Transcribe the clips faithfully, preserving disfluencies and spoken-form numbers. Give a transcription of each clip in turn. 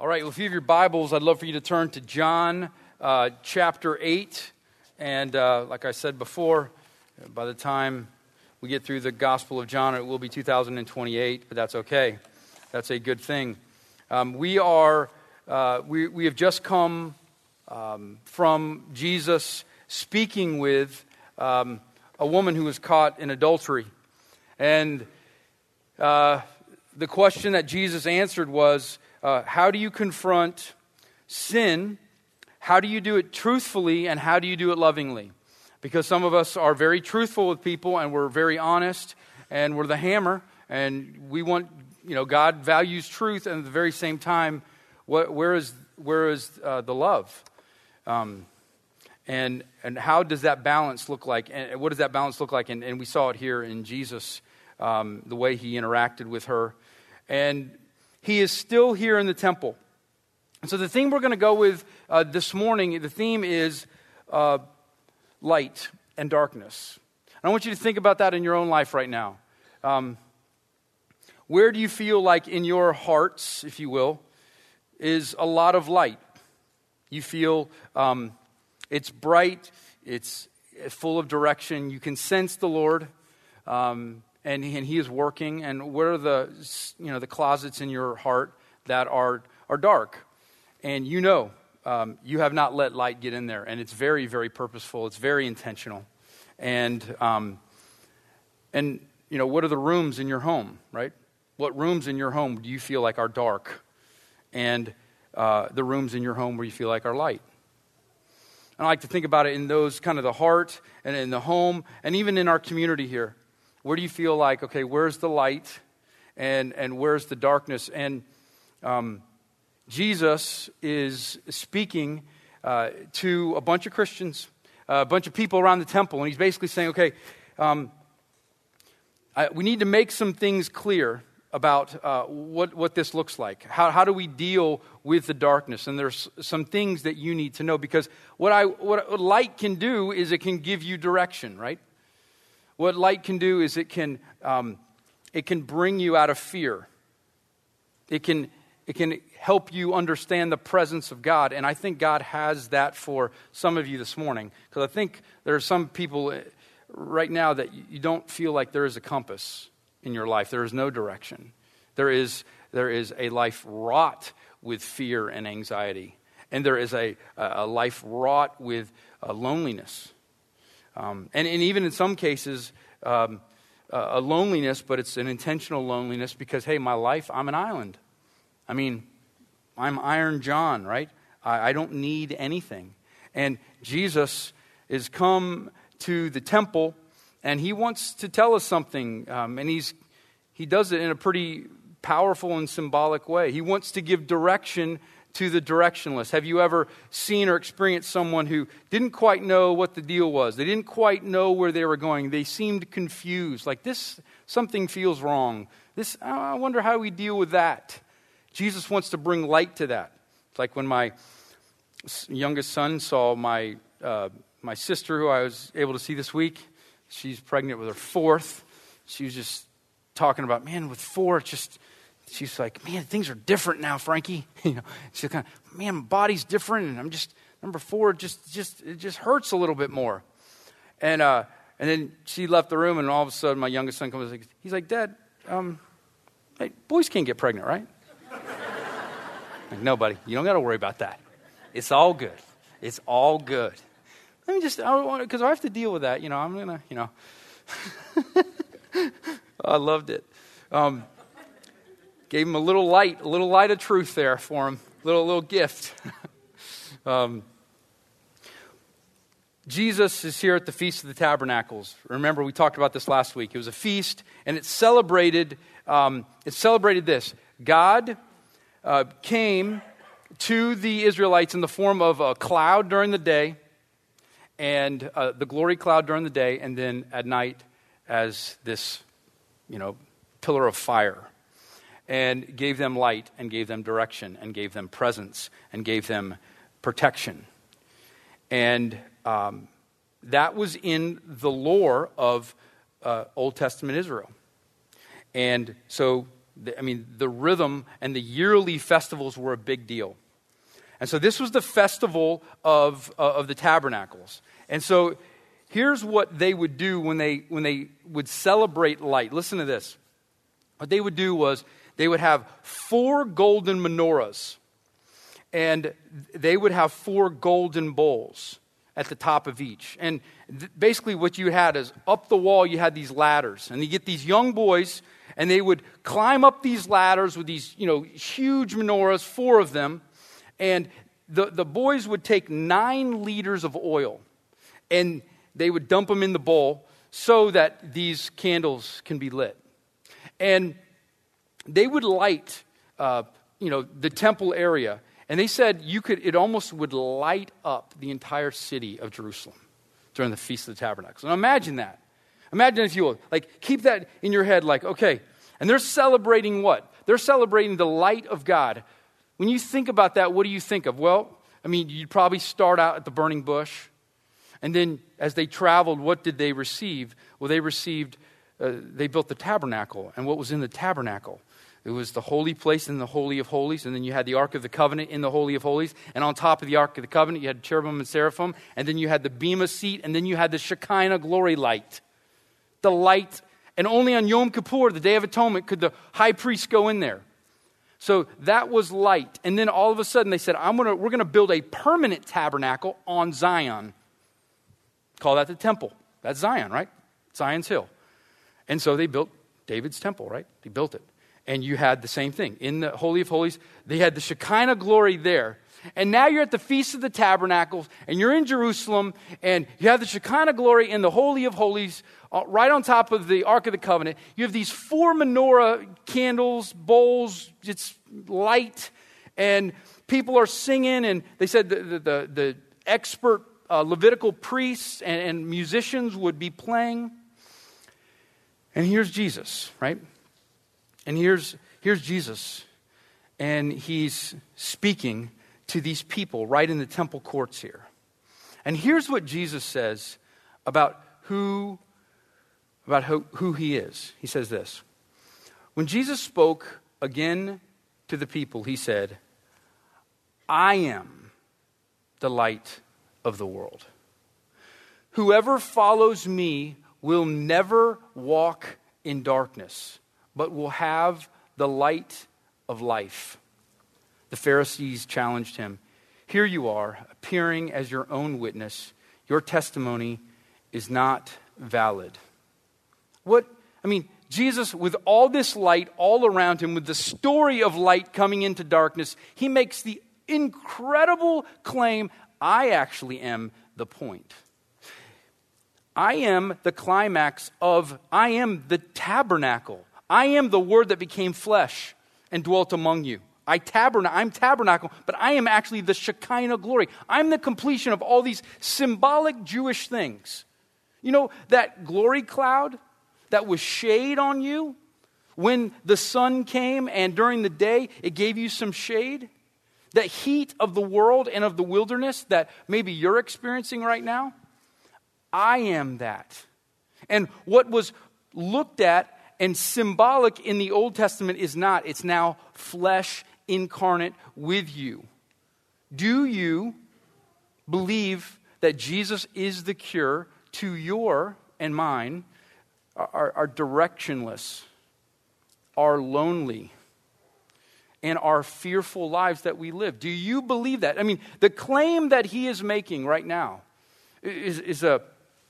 All right, well, if you have your Bibles, I'd love for you to turn to John uh, chapter eight. And uh, like I said before, by the time we get through the Gospel of John, it will be two thousand twenty-eight, but that's okay. That's a good thing. Um, we are, uh, we, we have just come um, from Jesus speaking with um, a woman who was caught in adultery. And uh, the question that Jesus answered was, Uh, how do you confront sin? How do you do it truthfully, and how do you do it lovingly? Because some of us are very truthful with people, and we're very honest, and we're the hammer, and we want, you know, God values truth, and at the very same time, what, where is where is uh, the love? Um, and and how does that balance look like? And what does that balance look like? And, and we saw it here in Jesus, um, the way he interacted with her, and he is still here in the temple. And so the thing we're going to go with uh, this morning, the theme is uh, light and darkness. And I want you to think about that in your own life right now. Um, where do you feel like in your hearts, if you will, is a lot of light? You feel um, it's bright, it's full of direction, you can sense the Lord, um And he, and he is working. And what are the, you know, the closets in your heart that are are dark? And you know, um, you have not let light get in there. And it's very, very purposeful. It's very intentional. And um, and you know, what are the rooms in your home, right? What rooms in your home do you feel like are dark? And uh, the rooms in your home where you feel like are light. And I like to think about it in those kind of the heart and in the home and even in our community here. Where do you feel like, okay, where's the light and and where's the darkness? And um, Jesus is speaking uh, to a bunch of Christians, uh, a bunch of people around the temple, and he's basically saying, okay, um, I, we need to make some things clear about uh, what, what this looks like. How, how do we deal with the darkness? And there's some things that you need to know, because what I what, what light can do is it can give you direction, right? What light can do is it can um, it can bring you out of fear. It can it can help you understand the presence of God, and I think God has that for some of you this morning. Because I think there are some people right now that you don't feel like there is a compass in your life. There is no direction. There is there is a life wrought with fear and anxiety, and there is a a life wrought with uh, loneliness. Um, and, and even in some cases, um, uh, a loneliness, but it's an intentional loneliness because, hey, my life, I'm an island. I mean, I'm Iron John, right? I, I don't need anything. And Jesus is come to the temple, and he wants to tell us something. Um, and he's he does it in a pretty powerful and symbolic way. He wants to give direction to the directionless. Have you ever seen or experienced someone who didn't quite know what the deal was? They didn't quite know where they were going. They seemed confused. Like this, something feels wrong. This, I wonder how we deal with that. Jesus wants to bring light to that. It's like when my youngest son saw my uh, my sister, who I was able to see this week. She's pregnant with her fourth. She was just talking about, man, with four, it's just. She's like, man, things are different now, Frankie. You know, she's kind of, man, my body's different, and I'm just number four. Just, just, it just hurts a little bit more. And uh, and then she left the room, and all of a sudden, my youngest son comes. Like, he's like, Dad, um, hey, boys can't get pregnant, right? Like, no, buddy, you don't got to worry about that. It's all good. It's all good. Let me just, I don't want because I have to deal with that. You know, I'm gonna, you know. I loved it. Um, Gave him a little light, a little light of truth there for him, little little gift. um, Jesus is here at the Feast of the Tabernacles. Remember, we talked about this last week. It was a feast, and it celebrated. Um, it celebrated this: God uh, came to the Israelites in the form of a cloud during the day, and uh, the glory cloud during the day, and then at night as this, you know, pillar of fire. And gave them light, and gave them direction, and gave them presence, and gave them protection. And um, that was in the lore of uh, Old Testament Israel. And so The, I mean, the rhythm and the yearly festivals were a big deal. And so this was the festival of, uh, of the tabernacles. And so here's what they would do when they when they would celebrate light. Listen to this. What they would do was they would have four golden menorahs, and they would have four golden bowls at the top of each. And th- basically what you had is up the wall you had these ladders, and you get these young boys, and they would climb up these ladders with these, you know, huge menorahs, four of them. And the, the boys would take nine liters of oil, and they would dump them in the bowl so that these candles can be lit. And they would light, uh, you know, the temple area. And they said you could, it almost would light up the entire city of Jerusalem during the Feast of the Tabernacles. Now imagine that. Imagine, if you will, like, keep that in your head, like, okay. And they're celebrating what? They're celebrating the light of God. When you think about that, what do you think of? Well, I mean, you'd probably start out at the burning bush. And then as they traveled, what did they receive? Well, they received, uh, they built the tabernacle. And what was in the tabernacle? It was the holy place in the Holy of Holies. And then you had the Ark of the Covenant in the Holy of Holies. And on top of the Ark of the Covenant, you had cherubim and seraphim. And then you had the Bema seat. And then you had the Shekinah glory light. The light. And only on Yom Kippur, the Day of Atonement, could the high priest go in there. So that was light. And then all of a sudden they said, I'm gonna, we're going to build a permanent tabernacle on Zion. Call that the temple. That's Zion, right? Zion's hill. And so they built David's temple, right? They built it. And you had the same thing. In the Holy of Holies, they had the Shekinah glory there. And now you're at the Feast of the Tabernacles, and you're in Jerusalem, and you have the Shekinah glory in the Holy of Holies, uh, right on top of the Ark of the Covenant. You have these four menorah candles, bowls, it's light, and people are singing, and they said the, the, the, the expert uh, Levitical priests and, and musicians would be playing. And here's Jesus, right? And here's here's Jesus, and he's speaking to these people right in the temple courts here. And here's what Jesus says about who, about who, who he is. He says this. When Jesus spoke again to the people, he said, I am the light of the world. Whoever follows me will never walk in darkness, but will have the light of life. The Pharisees challenged him. Here you are, appearing as your own witness. Your testimony is not valid. What, I mean, Jesus, with all this light all around him, with the story of light coming into darkness, he makes the incredible claim, I actually am the point. I am the climax of, I am the tabernacle. I am the Word that became flesh and dwelt among you. I tabernacle, I'm tabernacle, but I am actually the Shekinah glory. I'm the completion of all these symbolic Jewish things. You know, that glory cloud that was shade on you when the sun came and during the day it gave you some shade? That heat of the world and of the wilderness that maybe you're experiencing right now? I am that. And what was looked at and symbolic in the Old Testament is not. It's now flesh incarnate with you. Do you believe that Jesus is the cure to your and mine, our, our directionless, our lonely, and our fearful lives that we live? Do you believe that? I mean, the claim that he is making right now is, is a,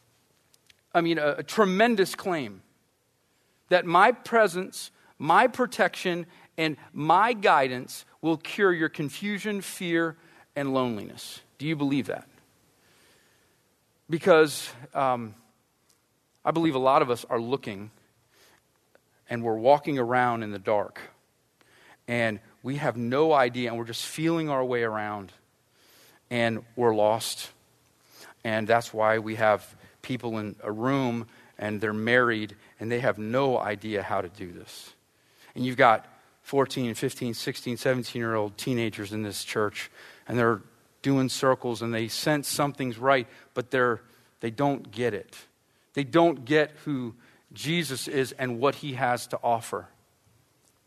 I mean, a, a tremendous claim. That my presence, my protection, and my guidance will cure your confusion, fear, and loneliness. Do you believe that? Because um, I believe a lot of us are looking and we're walking around in the dark. And we have no idea, and we're just feeling our way around. And we're lost. And that's why we have people in a room and they're married and they have no idea how to do this. And you've got fourteen, fifteen, sixteen, seventeen-year-old teenagers in this church, and they're doing circles and they sense something's right, but they're they don't get it. They don't get who Jesus is and what he has to offer.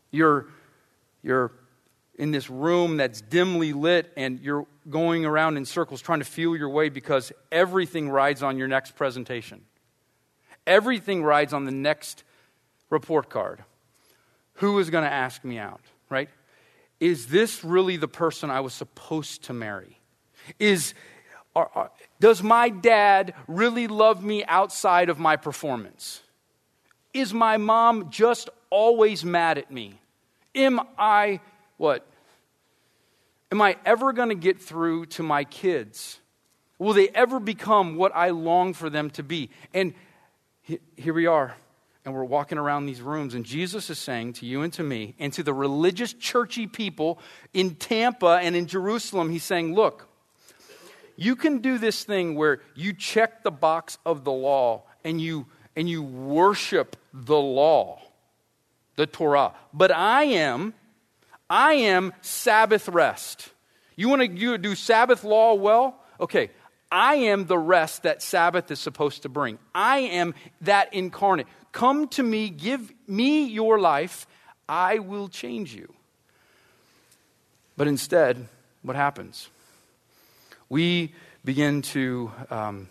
You're, you're in this room that's dimly lit, and you're going around in circles trying to feel your way because everything rides on your next presentation. Everything rides on the next report card. Who is going to ask me out, right? Is this really the person I was supposed to marry? Is are, are, does my dad really love me outside of my performance? Is my mom just always mad at me? Am I, what? Am I ever going to get through to my kids? Will they ever become what I long for them to be? And he, here we are, and we're walking around these rooms, and Jesus is saying to you and to me, and to the religious, churchy people in Tampa and in Jerusalem, he's saying, look, you can do this thing where you check the box of the law, and you and you worship the law, the Torah. But I am, I am Sabbath rest. You want to you do Sabbath law well? Okay, I am the rest that Sabbath is supposed to bring. I am that incarnate. Come to me, give me your life, I will change you. But instead, what happens? We begin to um,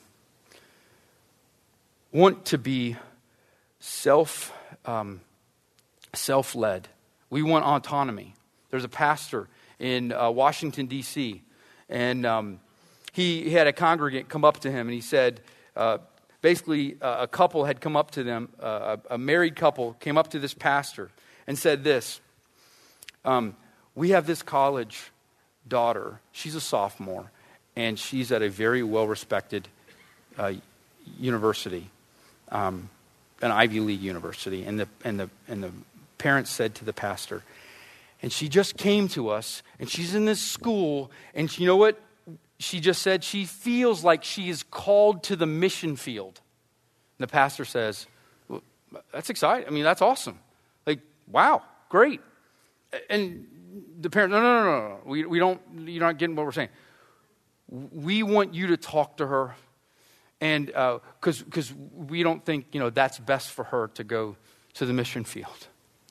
want to be self, um, self-led. We want autonomy. There's a pastor in uh, Washington, D C, and um, he, he had a congregant come up to him, and he said, uh, basically, uh, a couple had come up to them, uh, a, a married couple came up to this pastor and said this, um, we have this college daughter, she's a sophomore, and she's at a very well-respected uh, university, um, an Ivy League university, and the and the and the parents said to the pastor, and she just came to us, and she's in this school, and you know what? She just said she feels like she is called to the mission field. And the pastor says, well, that's exciting. I mean, that's awesome. Like, wow, great. And the parent, no, no, no, no, no. We, we don't, you're not getting what we're saying. We want you to talk to her, and because uh, because we don't think, you know, that's best for her to go to the mission field.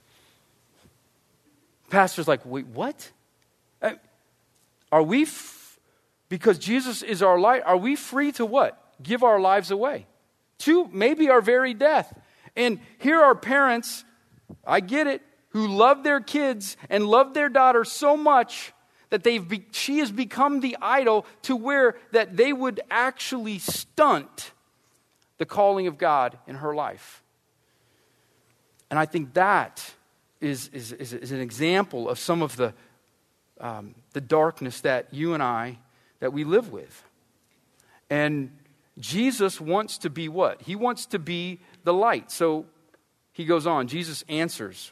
Pastor's like, wait, what? Are we, f- because Jesus is our light, are we free to what? Give our lives away. To maybe our very death. And here are parents, I get it, who love their kids and love their daughter so much that they've be, she has become the idol to where that they would actually stunt the calling of God in her life. And I think that is, is, is, is an example of some of the, um, the darkness that you and I, that we live with. And Jesus wants to be what? He wants to be the light. So he goes on. Jesus answers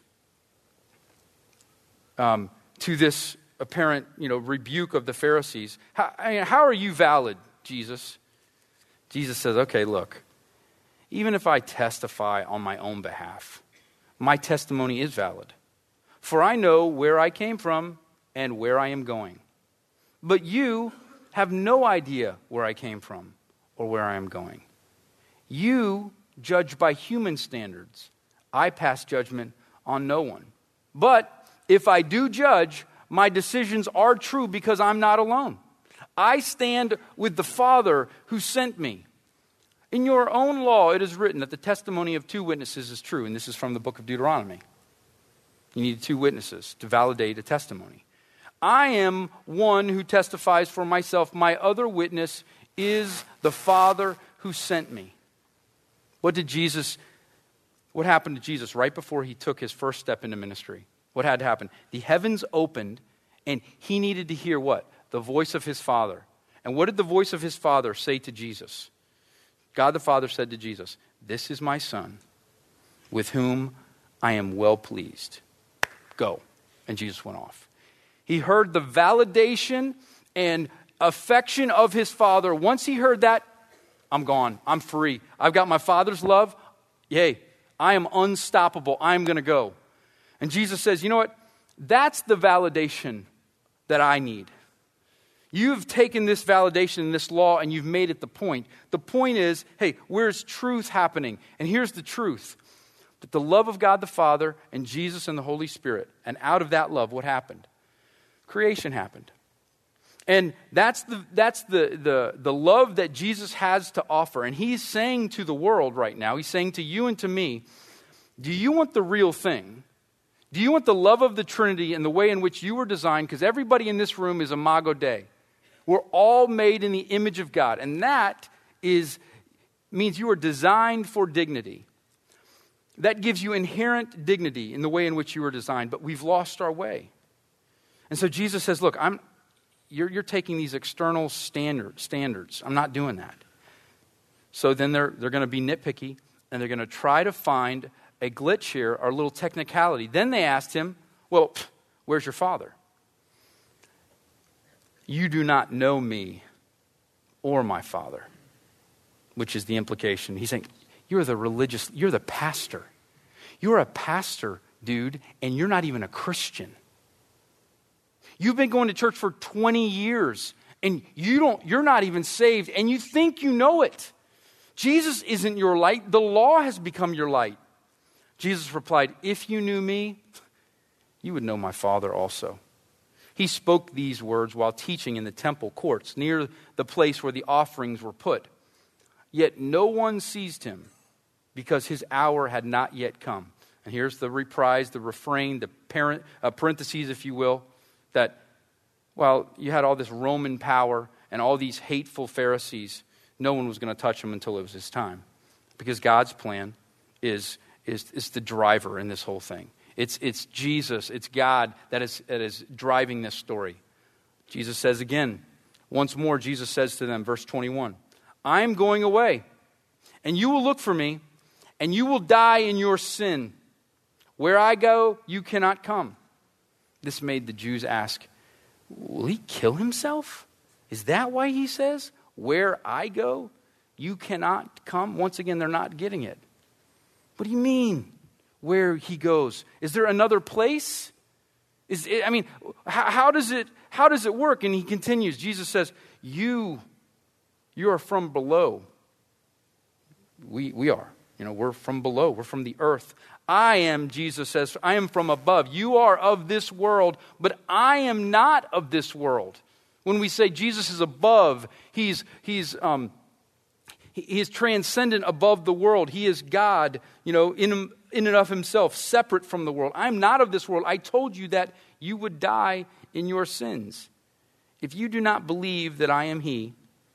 um, to this apparent, you know, rebuke of the Pharisees. How, I mean, how are you valid, Jesus? Jesus says, okay, look, even if I testify on my own behalf, my testimony is valid. For I know where I came from and where I am going. But you have no idea where I came from or where I am going. You judge by human standards. I pass judgment on no one. But if I do judge, my decisions are true because I'm not alone. I stand with the Father who sent me. In your own law, it is written that the testimony of two witnesses is true. And this is from the book of Deuteronomy. You need two witnesses to validate a testimony. I am one who testifies for myself. My other witness is the Father who sent me. What did Jesus, what happened to Jesus right before he took his first step into ministry? What had to happen? The heavens opened, and he needed to hear what? The voice of his Father. And what did the voice of his Father say to Jesus? God the Father said to Jesus, this is my Son, with whom I am well pleased. Go. And Jesus went off. He heard the validation and affection of his Father. Once he heard that, I'm gone. I'm free. I've got my Father's love. Yay. I am unstoppable. I'm going to go. And Jesus says, you know what? That's the validation that I need. You've taken this validation in this law and you've made it the point. The point is, hey, where's truth happening? And here's the truth. But the love of God the Father and Jesus and the Holy Spirit. And out of that love, what happened? Creation happened. And that's the that's the, the, the love that Jesus has to offer. And he's saying to the world right now, he's saying to you and to me, do you want the real thing? Do you want the love of the Trinity and the way in which you were designed? Because everybody in this room is Imago Dei. We're all made in the image of God. And that is means you are designed for dignity. That gives you inherent dignity in the way in which you were designed. But we've lost our way. And so Jesus says, look, I'm you're, you're taking these external standard, standards. I'm not doing that. So then they're, they're going to be nitpicky, and they're going to try to find a glitch here, or a little technicality. Then they asked him, well, pff, where's your father? You do not know me or my Father, which is the implication. He's saying, you're the religious, you're the pastor. You're a pastor, dude, and you're not even a Christian. You've been going to church for twenty years, and you don't, you're not even saved, and you think you know it. Jesus isn't your light. The law has become your light. Jesus replied, if you knew me, you would know my Father also. He spoke these words while teaching in the temple courts near the place where the offerings were put. Yet no one seized him because his hour had not yet come. And here's the reprise, the refrain, the parent, uh, parentheses, if you will, that while you had all this Roman power and all these hateful Pharisees, no one was going to touch him until it was his time. Because God's plan is, is, is the driver in this whole thing. It's, it's Jesus, it's God that is, that is driving this story. Jesus says again, once more, Jesus says to them, verse twenty-one, I am going away, and you will look for me, and you will die in your sin. Where I go, you cannot come. This made the Jews ask, will he kill himself? Is that why he says, where I go, you cannot come? Once again, they're not getting it. What do you mean? Where he goes? Is there another place? Is it, I mean, how, how does it how does it work? And he continues. Jesus says, "You, you are from below. We we are. You know, we're from below. We're from the earth. I am," Jesus says, "I am from above. You are of this world, but I am not of this world." When we say Jesus is above, he's he's um, he is transcendent above the world. He is God, you know, in in and of himself, separate from the world. I'm not of this world. I told you that you would die in your sins. If you do not believe that I am he,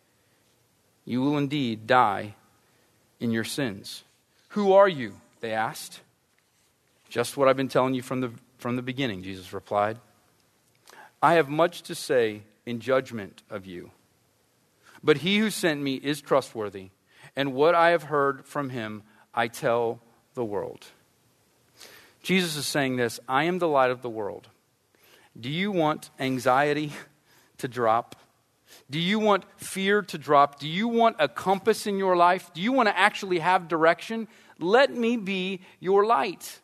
you will indeed die in your sins. Who are you? They asked. Just what I've been telling you from the from the beginning, Jesus replied. I have much to say in judgment of you. But he who sent me is trustworthy, and what I have heard from him I tell the world. Jesus is saying this, I am the light of the world. Do you want anxiety to drop? Do you want fear to drop? Do you want a compass in your life? Do you want to actually have direction? Let me be your light.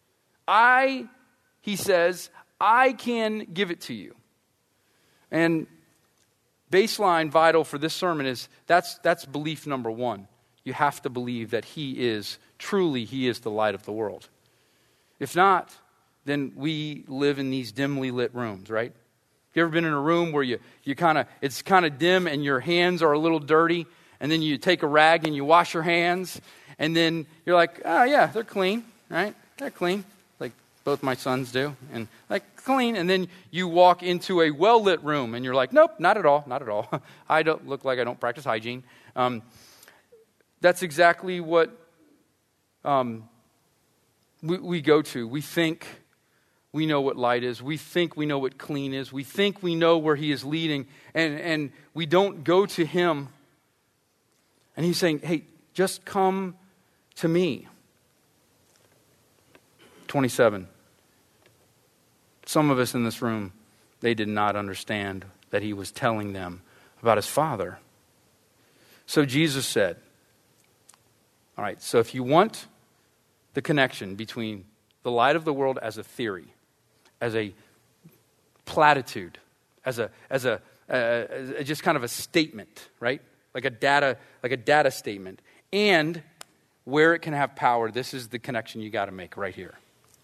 I, he says, I can give it to you. And baseline vital for this sermon is that's that's belief number one. You have to believe that he is, truly he is the light of the world. If not, then we live in these dimly lit rooms, right? You ever been in a room where you, you kind of, it's kind of dim and your hands are a little dirty, and then you take a rag and you wash your hands, and then you're like, oh yeah, they're clean, right? They're clean, like both my sons do, and like clean, and then you walk into a well-lit room and you're like, nope, not at all, not at all. I don't look like I don't practice hygiene. Um, that's exactly what um, we, we go to. We think we know what light is. We think we know what clean is. We think we know where he is leading, and, and we don't go to him. And he's saying, hey, just come to me. twenty-seven. Some of us in this room, they did not understand that he was telling them about his Father. So Jesus said, all right, so if you want the connection between the light of the world as a theory, as a platitude, as a as a uh, as just kind of a statement, right? Like a data, like a data statement, and where it can have power, this is the connection you got to make right here.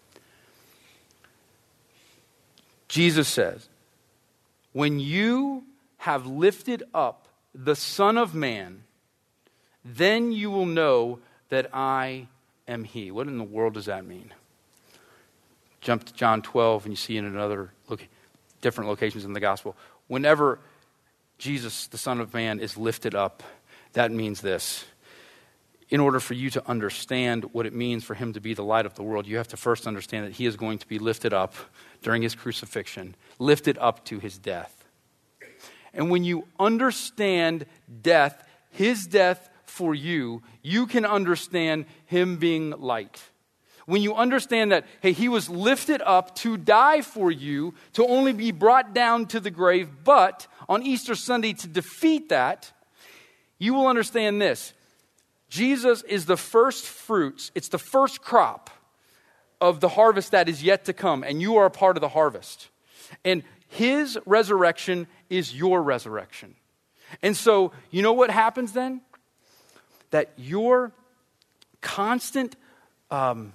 Jesus says, when you have lifted up the Son of Man, then you will know that I am he. What in the world does that mean? Jump to John twelve and you see in another look, different locations in the gospel. Whenever Jesus, the Son of Man, is lifted up, that means this. In order for you to understand what it means for him to be the light of the world, you have to first understand that he is going to be lifted up during his crucifixion, lifted up to his death. And when you understand death, his death for you, you can understand him being light. When you understand that, hey, he was lifted up to die for you, to only be brought down to the grave, but on Easter Sunday to defeat that, you will understand this. Jesus is the first fruits, it's the first crop of the harvest that is yet to come, and you are a part of the harvest. And his resurrection is your resurrection. And so, you know what happens then? That your constant um,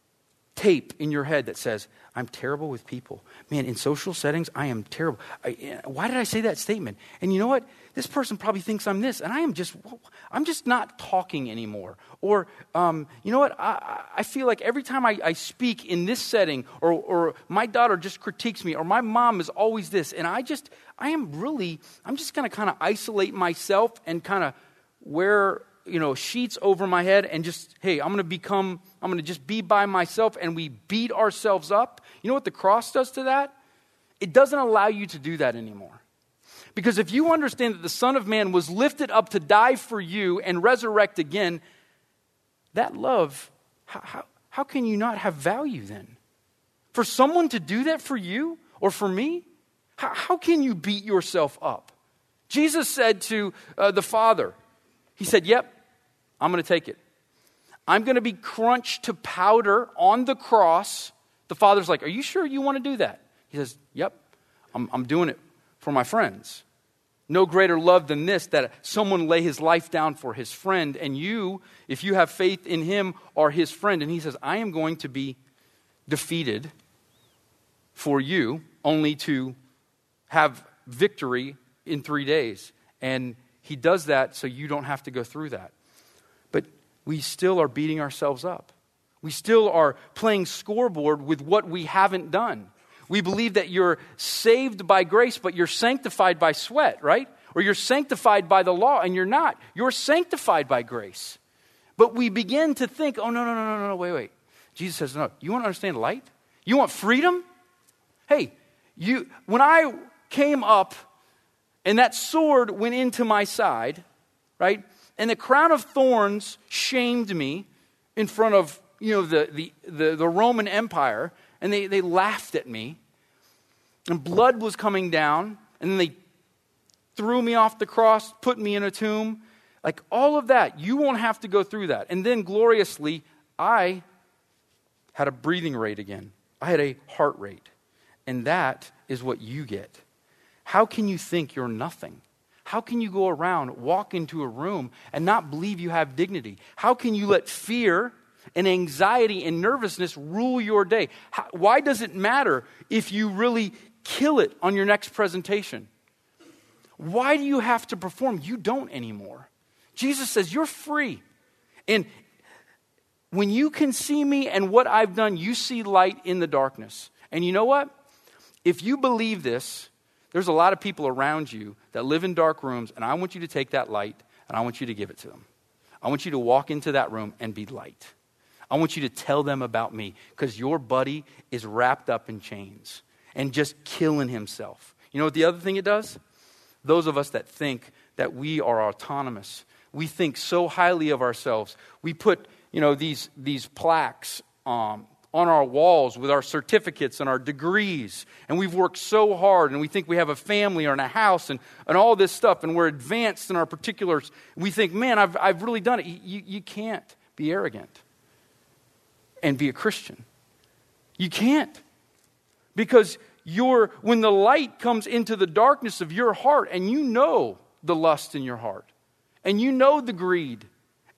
tape in your head that says, I'm terrible with people. Man, in social settings, I am terrible. I, why did I say that statement? And you know what? This person probably thinks I'm this, and I am just, I'm just not talking anymore. Or, um, you know what? I, I feel like every time I, I speak in this setting, or, or my daughter just critiques me, or my mom is always this, and I just, I am really, I'm just going to kind of isolate myself and kind of wear, you know, sheets over my head and just, hey, I'm going to become, I'm going to just be by myself, and we beat ourselves up. You know what the cross does to that? It doesn't allow you to do that anymore. Because if you understand that the Son of Man was lifted up to die for you and resurrect again, that love, how, how, how can you not have value then? For someone to do that for you or for me, how, how can you beat yourself up? Jesus said to uh, the Father, he said, yep, I'm going to take it. I'm going to be crunched to powder on the cross. The Father's like, are you sure you want to do that? He says, yep, I'm, I'm doing it for my friends. No greater love than this, that someone lay his life down for his friend. And you, if you have faith in him, are his friend. And he says, I am going to be defeated for you, only to have victory in three days. And he does that so you don't have to go through that. But we still are beating ourselves up. We still are playing scoreboard with what we haven't done. We believe that you're saved by grace, but you're sanctified by sweat, right? Or you're sanctified by the law, and you're not. You're sanctified by grace. But we begin to think, oh, no, no, no, no, no, wait, wait. Jesus says, no, you want to understand light? You want freedom? Hey, you. When I came up and that sword went into my side, right? And the crown of thorns shamed me in front of, you know, the, the, the, the Roman Empire, and they, they laughed at me. And blood was coming down, and then they threw me off the cross, put me in a tomb. Like all of that, you won't have to go through that. And then gloriously, I had a breathing rate again. I had a heart rate. And that is what you get. How can you think you're nothing? How can you go around, walk into a room, and not believe you have dignity? How can you let fear and anxiety and nervousness rule your day? How, why does it matter if you really kill it on your next presentation? Why do you have to perform? You don't anymore. Jesus says you're free. And when you can see me and what I've done, you see light in the darkness. And you know what? If you believe this, there's a lot of people around you that live in dark rooms, and I want you to take that light and I want you to give it to them. I want you to walk into that room and be light. I want you to tell them about me, because your buddy is wrapped up in chains and just killing himself. You know what the other thing it does? Those of us that think that we are autonomous, we think so highly of ourselves. We put, you know, these, these plaques um, on our walls with our certificates and our degrees, and we've worked so hard, and we think we have a family or a house and, and all this stuff, and we're advanced in our particulars. We think, man, I've, I've really done it. You, you can't be arrogant and be a Christian. You can't. Because you're, when the light comes into the darkness of your heart, and you know the lust in your heart, and you know the greed,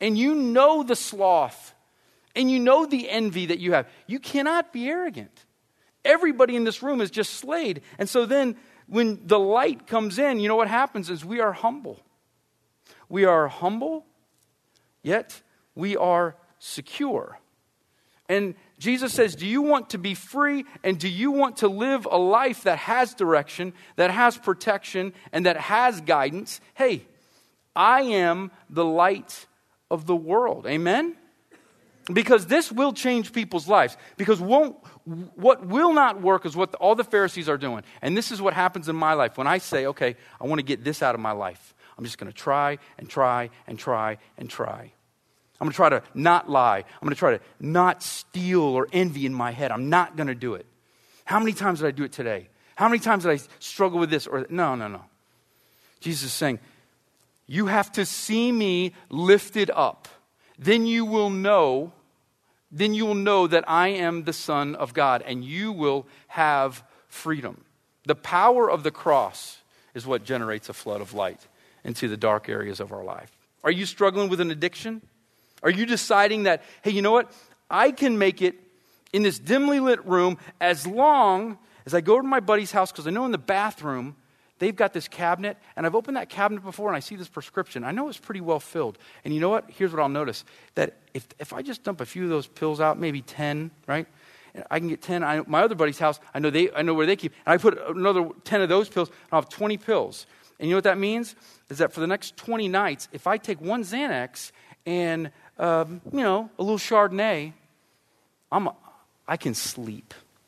and you know the sloth, and you know the envy that you have, you cannot be arrogant. Everybody in this room is just slayed. And so then when the light comes in, you know what happens is we are humble. We are humble, yet we are secure. And Jesus says, do you want to be free, and do you want to live a life that has direction, that has protection, and that has guidance? Hey, I am the light of the world. Amen? Because this will change people's lives. Because won't, what will not work is what all the Pharisees are doing. And this is what happens in my life. When I say, okay, I want to get this out of my life, I'm just going to try and try and try and try. I'm going to try to not lie. I'm going to try to not steal or envy in my head. I'm not going to do it. How many times did I do it today? How many times did I struggle with this? Or no, no, no. Jesus is saying, you have to see me lifted up. Then you will know, then you will know that I am the Son of God, and you will have freedom. The power of the cross is what generates a flood of light into the dark areas of our life. Are you struggling with an addiction? Are you deciding that, hey, you know what? I can make it in this dimly lit room as long as I go to my buddy's house, because I know in the bathroom they've got this cabinet, and I've opened that cabinet before and I see this prescription. I know it's pretty well filled. And you know what? Here's what I'll notice. That if, if I just dump a few of those pills out, maybe ten, right? I can get ten. I, my other buddy's house, I know they, I know where they keep. And I put another ten of those pills, and I'll have twenty pills. And you know what that means? Is that for the next twenty nights, if I take one Xanax and, um, you know, a little Chardonnay, I'm, a, I can sleep.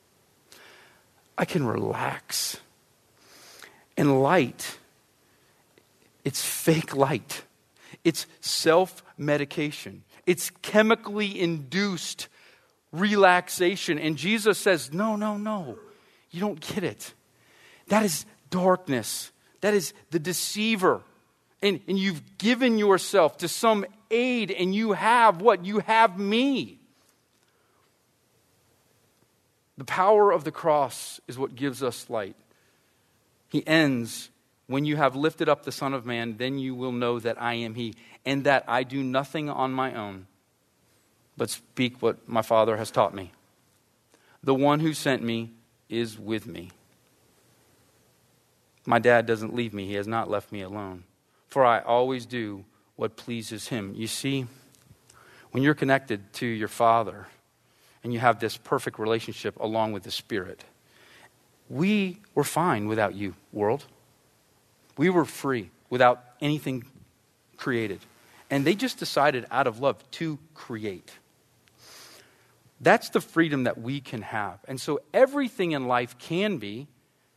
I can relax. And light, it's fake light. It's self-medication. It's chemically induced relaxation. And Jesus says, no, no, no. You don't get it. That is darkness. That is the deceiver. And, and you've given yourself to some aid, and you have what? You have me. The power of the cross is what gives us light. He ends, when you have lifted up the Son of Man, then you will know that I am He, and that I do nothing on my own, but speak what my Father has taught me. The one who sent me is with me. My dad doesn't leave me. He has not left me alone. For I always do what pleases Him. You see, when you're connected to your Father and you have this perfect relationship along with the Spirit, we were fine without you, world. We were free without anything created. And they just decided out of love to create. That's the freedom that we can have. And so everything in life can be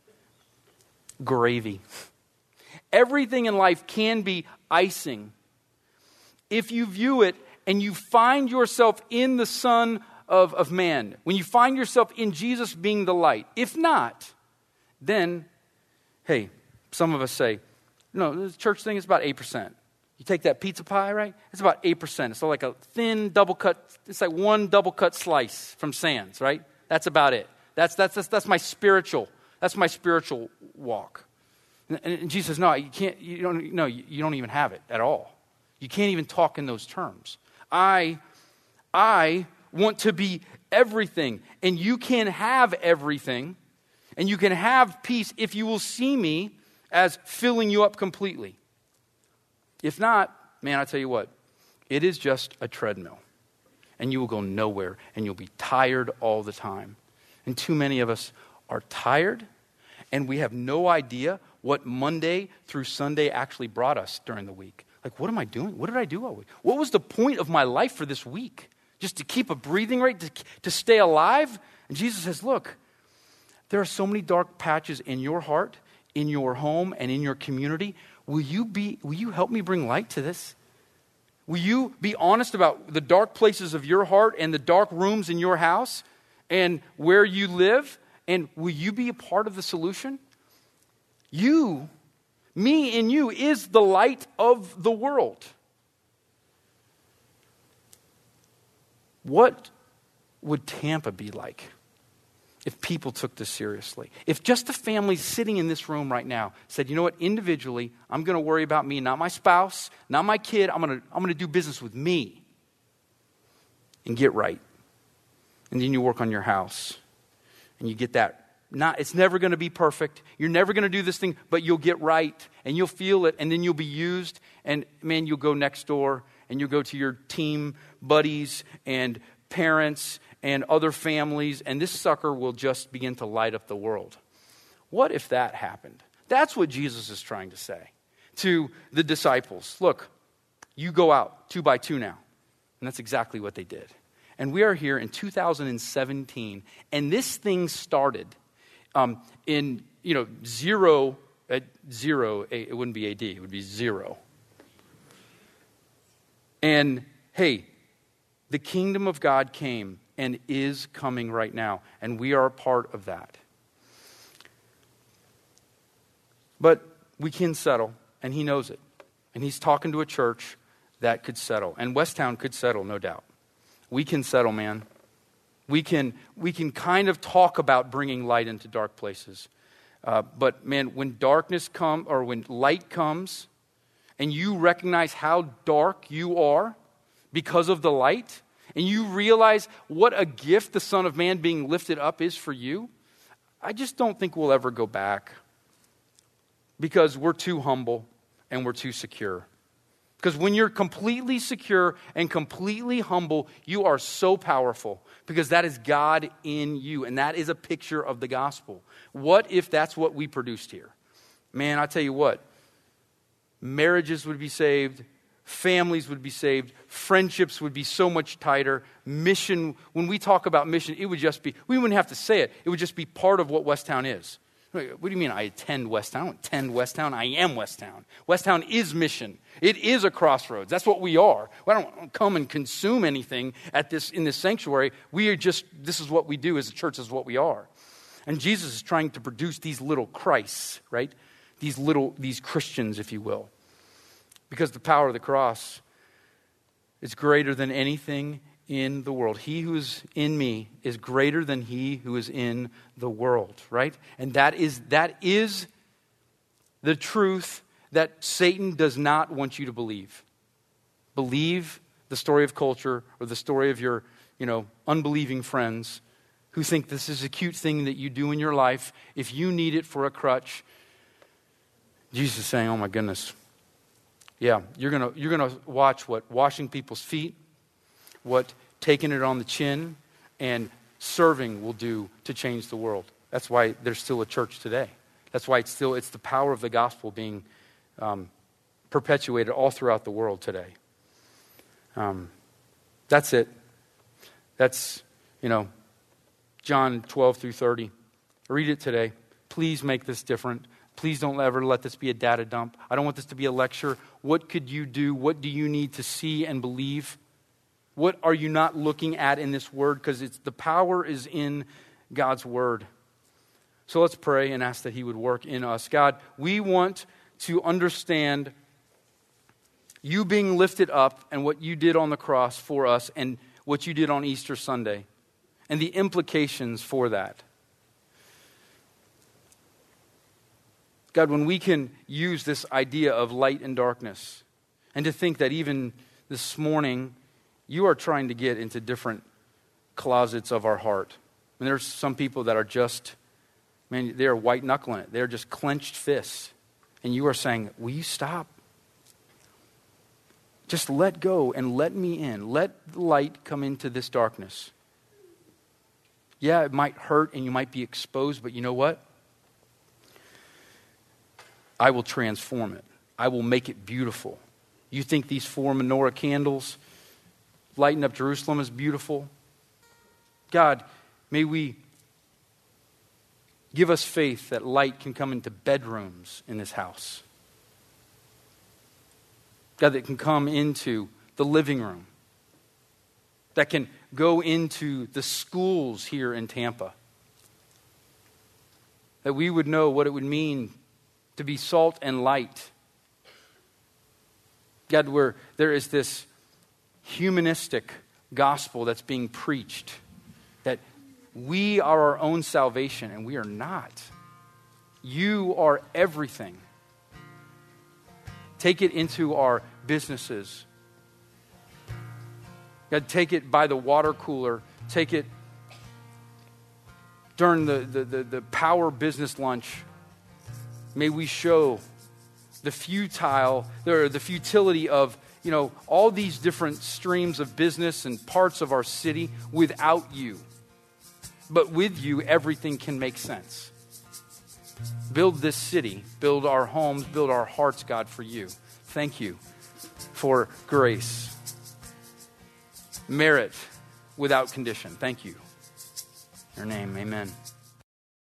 gravy. Everything in life can be icing. If you view it and you find yourself in the Son of, of Man, when you find yourself in Jesus being the light. If not, then, hey, some of us say, no, the church thing is about eight percent. You take that pizza pie, right? It's about eight percent. It's like a thin double cut, it's like one double cut slice from Sam's, right? That's about it. That's, that's, that's, that's my spiritual, that's my spiritual walk. And, and Jesus says, no, you can't, you don't, no, you, you don't even have it at all. You can't even talk in those terms. I, I want to be everything, and you can have everything, and you can have peace if you will see me as filling you up completely. If not, man, I tell you what, it is just a treadmill, and you will go nowhere, and you'll be tired all the time. And too many of us are tired, and we have no idea what Monday through Sunday actually brought us during the week. Like, what am I doing? What did I do all week? What was the point of my life for this week? Just to keep a breathing rate, to, to stay alive? And Jesus says, look, there are so many dark patches in your heart, in your home, and in your community. Will you be? Will you help me bring light to this? Will you be honest about the dark places of your heart and the dark rooms in your house and where you live? And will you be a part of the solution? You, me and you, is the light of the world. What would Tampa be like if people took this seriously. If just the families sitting in this room right now said, you know what, individually, I'm going to worry about me, not my spouse, not my kid. I'm going to I'm going to do business with me and get right. And then you work on your house and you get that. Not, it's never going to be perfect. You're never going to do this thing, but you'll get right and you'll feel it and then you'll be used. And man, you'll go next door and you'll go to your team buddies and parents and other families, and this sucker will just begin to light up the world. What if that happened? That's what Jesus is trying to say to the disciples. Look, you go out two by two now. And that's exactly what they did. And we are here in two thousand seventeen, and this thing started um, in, you know, zero, at zero, it wouldn't be A D, it would be zero. And hey, the kingdom of God came and is coming right now, and we are a part of that. But we can settle, and he knows it. And he's talking to a church that could settle. And Westtown could settle, no doubt. We can settle, man. We can, we can kind of talk about bringing light into dark places. Uh, but man, when darkness comes, or when light comes, and you recognize how dark you are because of the light, and you realize what a gift the Son of Man being lifted up is for you, I just don't think we'll ever go back because we're too humble and we're too secure. Because when you're completely secure and completely humble, you are so powerful because that is God in you, and that is a picture of the gospel. What if that's what we produced here? Man, I tell you what, marriages would be saved, families would be saved, friendships would be so much tighter. Mission, when we talk about mission, it would just be, we wouldn't have to say it, it would just be part of what Westtown is. What do you mean I attend Westtown? I don't attend Westtown, I am Westtown. Westtown is mission. It is a crossroads. That's what we are. I don't come and consume anything at this in this sanctuary. We are just, this is what we do as a church, this is what we are. And Jesus is trying to produce these little Christs, right? These little, these Christians, if you will. Because the power of the cross is greater than anything in the world. He who is in me is greater than he who is in the world, right? And that is that is the truth that Satan does not want you to believe. Believe the story of culture or the story of your, you know, unbelieving friends who think this is a cute thing that you do in your life. If you need it for a crutch, Jesus is saying, oh my goodness, yeah, you're gonna you're gonna watch what washing people's feet, what taking it on the chin, and serving will do to change the world. That's why there's still a church today. That's why it's still it's the power of the gospel being um, perpetuated all throughout the world today. Um, that's it. That's you know John twelve through thirty. Read it today. Please make this different. Please don't ever let this be a data dump. I don't want this to be a lecture. What could you do? What do you need to see and believe? What are you not looking at in this word? Because it's the power is in God's word. So let's pray and ask that he would work in us. God, we want to understand you being lifted up and what you did on the cross for us and what you did on Easter Sunday and the implications for that. God, when we can use this idea of light and darkness and to think that even this morning you are trying to get into different closets of our heart. And there's some people that are just, man, they're white knuckling it. They're just clenched fists. And you are saying, will you stop? Just let go and let me in. Let the light come into this darkness. Yeah, it might hurt and you might be exposed, but you know what? I will transform it. I will make it beautiful. You think these four menorah candles lighting up Jerusalem is beautiful? God, may we give us faith that light can come into bedrooms in this house. God, that can come into the living room. That can go into the schools here in Tampa. That we would know what it would mean to be salt and light. God, where there is this humanistic gospel that's being preached, that we are our own salvation, and we are not. You are everything. Take it into our businesses. God, take it by the water cooler. Take it during the, the, the, the power business lunch. May we show the futile, or the futility of, you know, all these different streams of business and parts of our city without you. But with you, everything can make sense. Build this city, build our homes, build our hearts, God, for you. Thank you for grace. Merit without condition. Thank you. In your name, amen.